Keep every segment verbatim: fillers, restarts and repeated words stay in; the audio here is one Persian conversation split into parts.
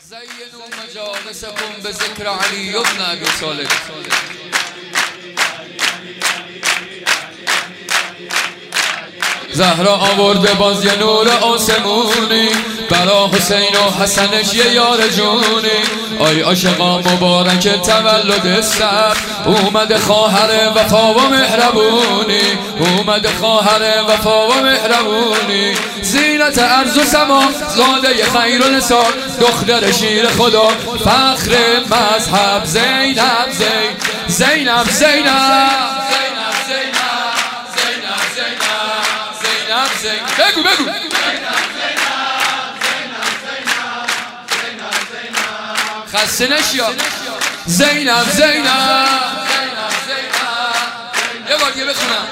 زينوا مجالسكم بذكر علي بن ابي طالب. زهرا آورده باز یه نور آسمونی برا حسین و حسنش یه یار جونی. آی عاشقا مبارک تولد سر، اومده خواهر وفا و مهربونی، اومده خواهر وفا و مهربونی. زینت ارض و سما زاده خیر و نسا، دختر شیر خدا فخر مذهب. زینب زین زینب زینب بگو بگو خسته نشیا. زینب زینب یه بار دیگه بخونم.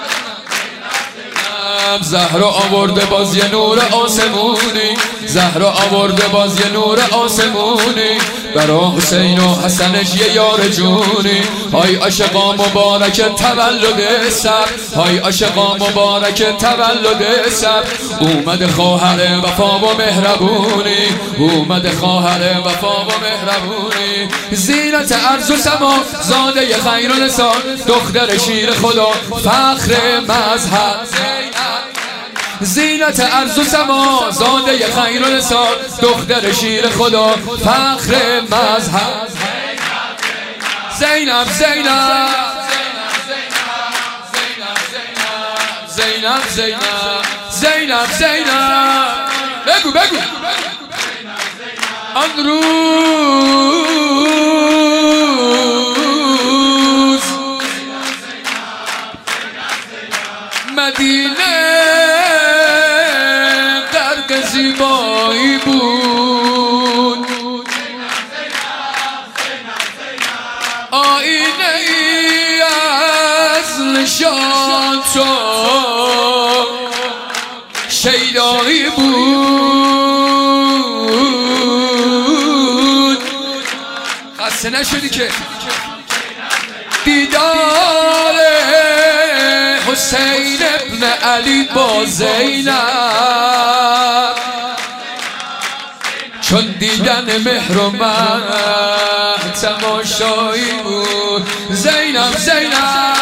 زهرا آورده باز یه نور آسمونی، زهرا آورده باز یه نور آسمونی برا حسین و حسنش یه یار جونی. های عاشقا مبارک تولد سر، های عاشقا مبارک تولد سر. اومده خواهر وفا و مهربونی، اومده خواهر وفا و مهربونی. زینت ارض و سما زاده خیر و نسا، دختر شیر خدا فخر مذهب. زینت ارض و سما زاده خیر و نسا، دختر شیر خدا فخر مذهب. زینب زینب زینب زینب زینب زینب بگو بگو. آن روز مدینه غرق زیبایی بود، آینه ای از نشان تو شیدایی بود. خسته نشدی که دیدار حسین ابن علی با زینب، چون دیدن مهر و مه تماشایی بود. زینب زینب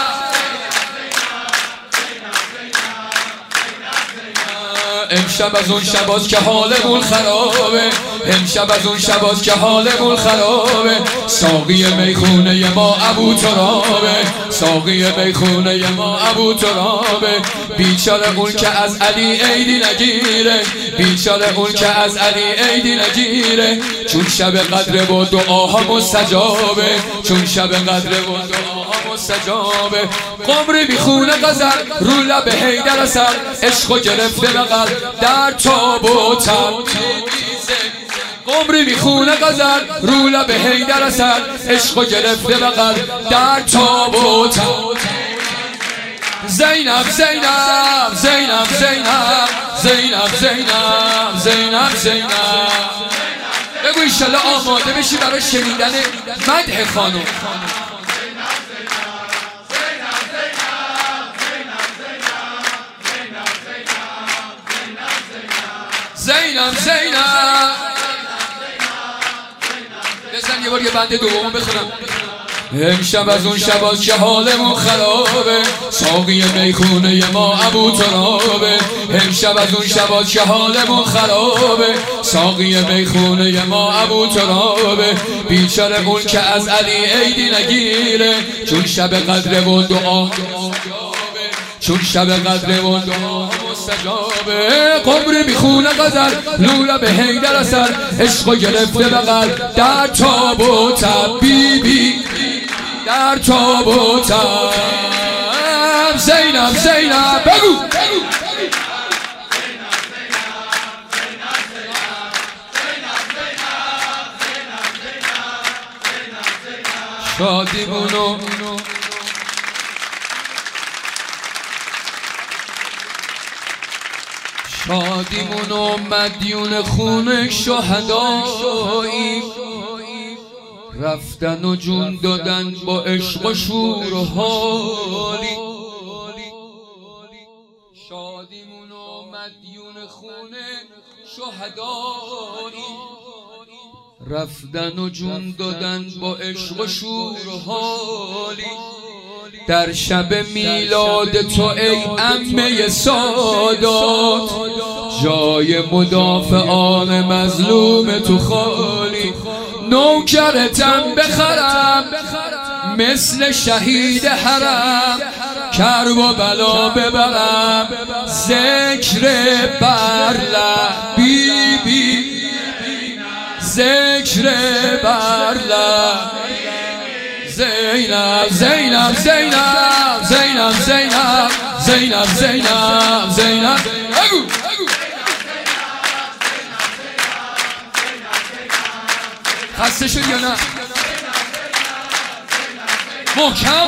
امشب از اون شباست که حالمون خرابه، امشب از اون شباست که حالمون خرابه. ساقی میخونه ما ابو ترابه، ساقی میخونه ما ابو ترابه. بیچاره اون که از علی عیدی نگیره، بیچاره اون که از علی عیدی نگیره. چون شب قدر و دعاها مستجابه، چون شب قدر و دعاها مستجابه. قمری میخونه غزل رو لب حیدر اثر، عشقو گرفته بغل در تاب و تب. قمری میخونه غزل رو لب حیدر اثر، عشقو گرفته بغل در تاب و تب. زینب زینب زینب زینب زینب زینب زینب زینب بگو ایشالله آماده بشی برای شنیدن مدح خانم. زینب زینب بزن یه بار یه بنده دوم بخونم. امشب از اون شباست که حالمون خرابه، ساقی میخونه ما ابو ترابه. امشب از اون شباست که حالمون خرابه، ساقی میخونه ما ابو ترابه. بیچاره اون که از علی عیدی نگیره، چون شب قدر و دعا، چون شب قدر و دعا مستجابه. قمری میخونه غزل لولا به حیدر اثر، عشقو گرفته بغل در تاب و تب. بی بی در تاب و تب. زینب زینب بگو شادی بونو شادیمون و مدیون خون شهدایی، رفتن و جون دادن با عشق و شور و حالی. شادیمون و مدیون خون شهدایی، رفتن و جون دادن با عشق و شور و حالی در شب میلاد تو ای عمه سادات، جای مدافعان مظلوم تو خالی. نوکرتم بخرم مثل شهید حرم، کرب و بلا ببرم ذکر برله بی بی، ذکر برله زینب زینب زینب زینب زینب زینب زینب زینب اگو اگو خسته شد یا نه؟ محکم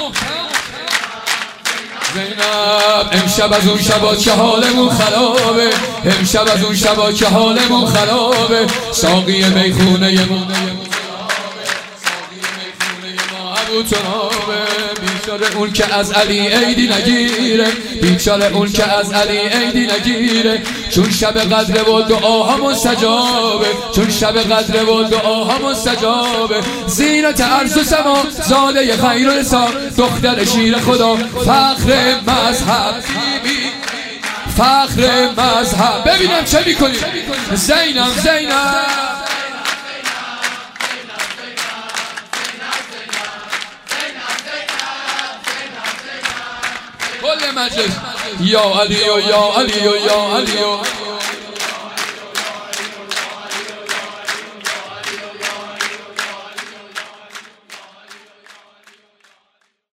زینب امشب از اون شبا که حالمون خرابه، امشب از اون شبا که حالمون خرابه، ساقی میخونه ما ابو ترابه. بیچاره اون که از علی عیدی نگیره، بیچاره اون که از علی عیدی نگیره، چون شب قدر و دعاها مستجابه، چون شب قدر و دعاها مستجابه. زینت عرض و سما زاده خیر و نسا، دختر شیر خدا فخر مذهب، فخر مذهب. ببینم چه میکنی زینب زینب کل مجلس یا علی و یا علی و یا علی و